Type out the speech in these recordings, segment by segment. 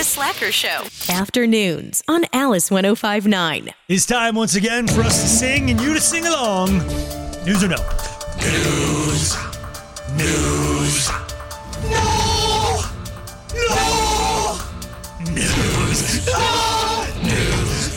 The Slacker Show. Afternoons on Alice 105.9. It's time once again for us to sing and you to sing along. News or no? News. News. No! No! News. News.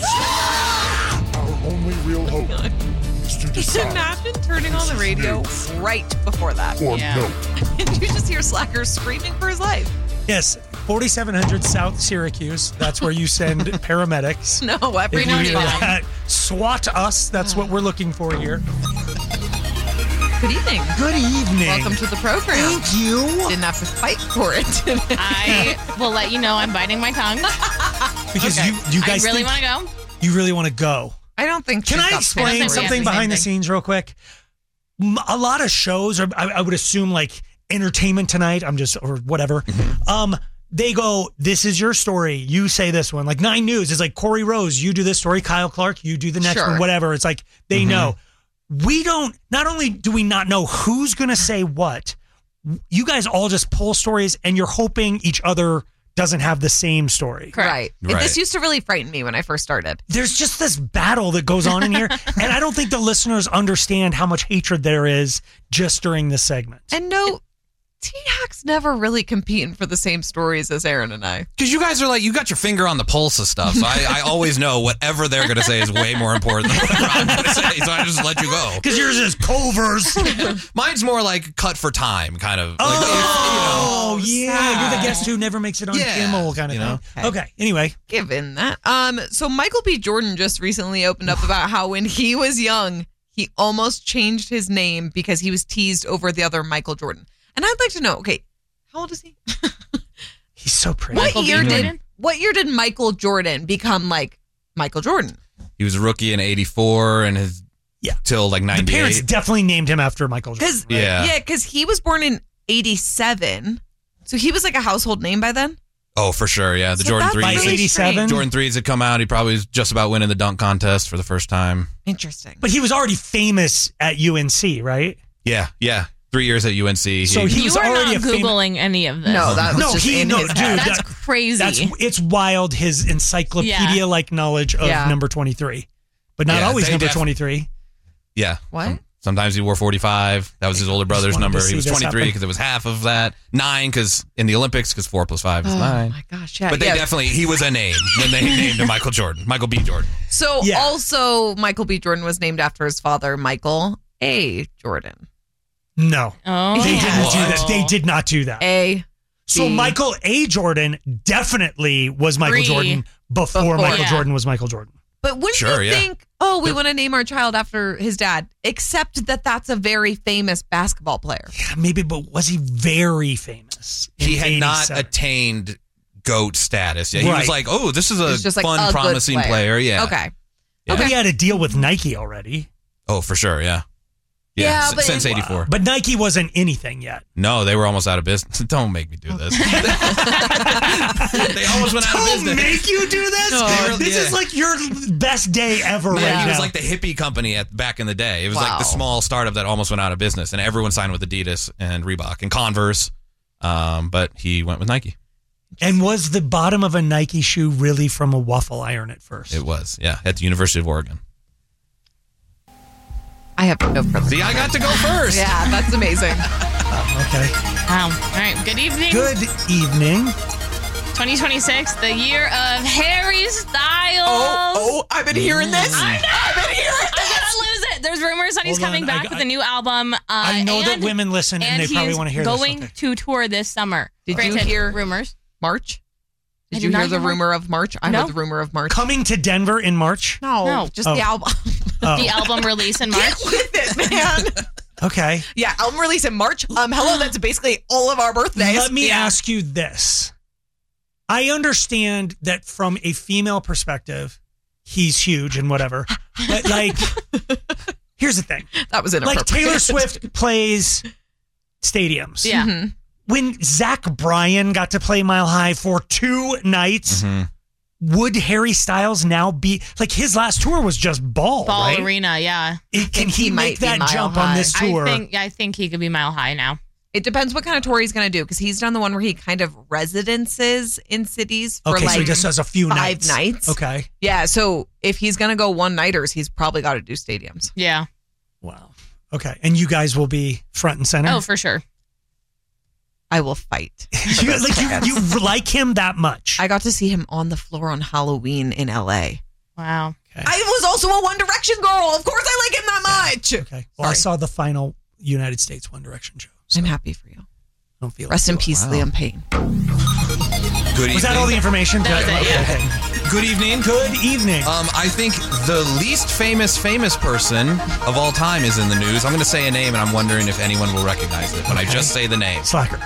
Our only real hope is to decide. Imagine turning on the radio right before that. Or no. And you just hear Slacker screaming for his life. Yes, 4700 South Syracuse. That's where you send paramedics. No, every If now you and hear then. that, SWAT us. That's what we're looking for here. Good evening. Good evening. Welcome to the program. Thank you. Didn't have to fight for it today. I will let you know I'm biting my tongue. Because Okay. you guys I really think want to go. you really want to go. I don't think. Can she's I got explain plans for something something you. behind the thing. scenes real quick? A lot of shows, or I would assume like Entertainment Tonight, or whatever. They go, this is your story. You say this one. Like 9 News is like Corey Rose, you do this story. Kyle Clark, you do the next Sure. one. Whatever. It's like they know. We don't. Not only do we not know who's going to say what, you guys all just pull stories, and you're hoping each other doesn't have the same story. Right. Right. This used to really frighten me when I first started. There's just this battle that goes on in here, and I don't think the listeners understand how much hatred there is just during this segment. And no, T-Hack's never really competing for the same stories as Aaron and I. Because you guys are like, you got your finger on the pulse of stuff. So I always know whatever they're going to say is way more important than whatever I'm going to say. So I just let you go. Because yours is Culver's. Mine's more like cut for time, kind of. Oh, sad. yeah. You're the guest who never makes it on Yeah, Kimmel kind of you know. thing. Okay. Anyway. Given that. So Michael B. Jordan just recently opened up about how when he was young, he almost changed his name because he was teased over the other Michael Jordan. And I'd like to know, okay, how old is he? He's so pretty. Michael B. Jordan? What year did Michael Jordan become like Michael Jordan? He was a rookie in 84 and his till like The 98. parents definitely named him after Michael Jordan. Because because he was born in 87. So he was like a household name by then. Oh, for sure. Yeah. The So Jordan that's 3s. By really 87? strange. Jordan 3s had come out. He probably was just about winning the dunk contest for the first time. Interesting. But he was already famous at UNC, right? Yeah. 3 years at UNC. So he You was are already not a famous... Googling any of this. No, that was just in his head. That's crazy. It's wild, his encyclopedia-like knowledge of number 23. But not Yeah, always they number def- 23. Yeah. What? Sometimes he wore 45. That was his older brother's wanted to number. see He was this 23 happen. because it was half of that. 9 because in the Olympics, because 4 plus 5 is 9. Oh my gosh, yeah. But they definitely, he was a name when they named him Michael Jordan, Michael B. Jordan. So Yeah. also Michael B. Jordan was named after his father, Michael A. Jordan. No. Oh. They didn't do What? that. They did not do that. So B. Michael A. Jordan definitely was Michael Pre- Jordan before Michael Yeah. Jordan was Michael Jordan. But wouldn't Sure, you yeah. think, we want to name our child after his dad, except that that's a very famous basketball player. Yeah, maybe, but was he very famous? in He had not 87? attained GOAT status yet. He Right. was like, oh, this is a He's just like fun, a good promising player. Yeah. Okay. Yeah. But he had a deal with Nike already. Oh, for sure. Yeah. Yeah, but since 84. But Nike wasn't anything yet. No, they were almost out of business. Don't make me do this. They almost went out of Don't business. make you do this. No. This is Yeah. like your best day ever Man, right he was now. like the hippie company back in the day. It was like Wow. the small startup that almost went out of business, and everyone signed with Adidas and Reebok and Converse. But he went with Nike. And was the bottom of a Nike shoe really from a waffle iron at first? It was, yeah, at the University of Oregon. I have no further. See, I got to go first. Yeah, that's amazing. Okay. Wow. All right. Good evening. Good evening. 2026, the year of Harry Styles. I've been hearing this. I know. I've been hearing I'm gonna lose it. There's rumors that he's Hold on, coming back with a new album. I know that and- women listen and they probably he's want to hear going this. to tour this summer. Did you Granted, hear- rumors? March? I Did did you not hear the hear March. rumor of March? I No. heard the rumor of March. Coming to Denver in March? No. Just Oh. the album. Oh, The album release in March. Get with it, man. okay. Yeah, album release in March. Hello, that's basically all of our birthdays. Let me Yeah. ask you this. I understand that from a female perspective, he's huge and whatever. But like, here's the thing. That was inappropriate. Like Taylor Swift plays stadiums. Yeah. Mhm. When Zach Bryan got to play Mile High for 2 nights, would Harry Styles now be like his last tour was just Ball, Ball right? Arena, yeah. Can think he he make might be that Mile jump on High. this tour? I think he could be Mile High now. It depends what kind of tour he's going to do because he's done the one where he kind of residences in cities for Okay, like so he just does a few 5 nights. nights. Okay. Yeah, so if he's going to go one-nighters, he's probably got to do stadiums. Yeah. Wow. Okay. And you guys will be front and center? Oh, for sure. I will fight. you like him that much? I got to see him on the floor on Halloween in LA. Wow. I was also a One Direction girl. Of course I like him that much. Okay. Well, I saw the final United States One Direction show. So I'm happy for you. don't feel Rest in peace, Liam Payne. Good evening. Was that all the information? That was it, yeah. Okay. Good evening. Good evening. I think the least famous person of all time is in the news. I'm going to say a name, and I'm wondering if anyone will recognize it. But I just say the name. Slacker.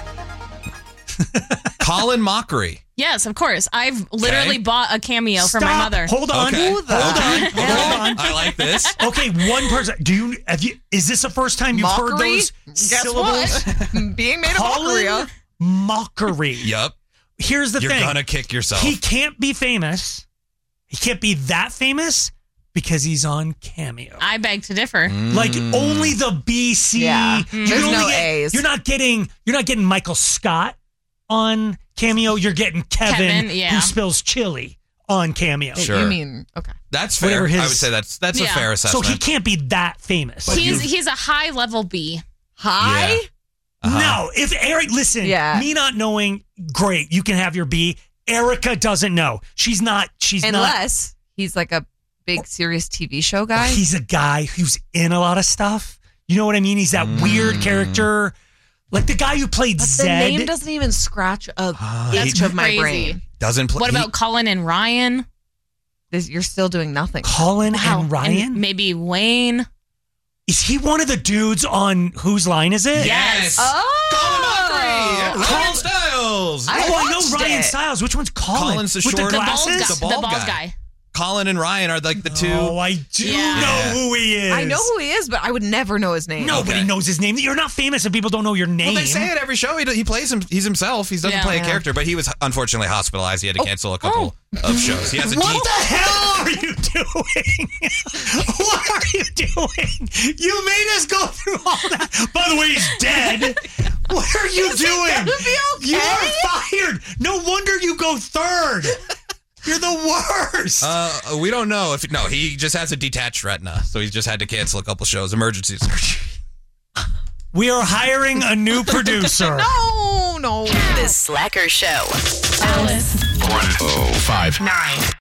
Colin Mockery. Yes, of course. I've literally Okay. bought a cameo for my Stop. mother. Hold on. Okay. Hold on. I like this. Okay, one person. Is this the first time you've heard Mockery? those Guess syllables? what? Being made a mockery Colin of. Mockery. Yep. Here's the You're thing. gonna kick yourself. He can't be famous. He can't be that famous because he's on Cameo. I beg to differ. Like only the BC. Yeah. You There's only no get- A's. You're not getting Michael Scott on Cameo. You're getting Kevin yeah. who spills chili on Cameo. Sure. You mean, okay. That's fair. Whatever his- I would say that's a Yeah. fair So assessment. he can't be that famous. He's a high level B. Hi? Yeah. Uh-huh. No, if Eric, listen, Yeah. me not knowing, great, you can have your B. Erica doesn't know. She's not. Unless he's like a big serious TV show guy. He's a guy who's in a lot of stuff. You know what I mean? He's that weird character, like the guy who played But the Zed. name doesn't even scratch a That's itch of my crazy. brain. Doesn't play. What about Colin and Ryan? You're still doing nothing. Colin Wow. and Ryan. maybe Wayne. Is he one of the dudes on Whose Line Is It? Yes. Colin Mockery. And Colin- Ryan Stiles. I I know watched Ryan it. Styles. Which one's Colin? Colin's the With short- the The bald, glasses? guy, The the bald bald guy. guy. Colin and Ryan are like the two. Oh, I do Yeah. know who he is. I know who he is, but I would never know his name. Nobody Okay. knows his name. You're not famous if people don't know your name. Well, they say it every show. He plays him. He's himself. He doesn't Yeah. play a Yeah. character, but he was unfortunately hospitalized. He had to cancel a couple of shows. He has a What the hell are you doing? What are you doing? You made us go through all that. By the way, he's dead. What are you doing? gonna be okay? You are fired. No wonder you go third. You're the worst. We don't know if he just has a detached retina, so he's just had to cancel a couple shows. Emergency surgery. We are hiring a new producer. No. The Slacker Show. Alice. 105.9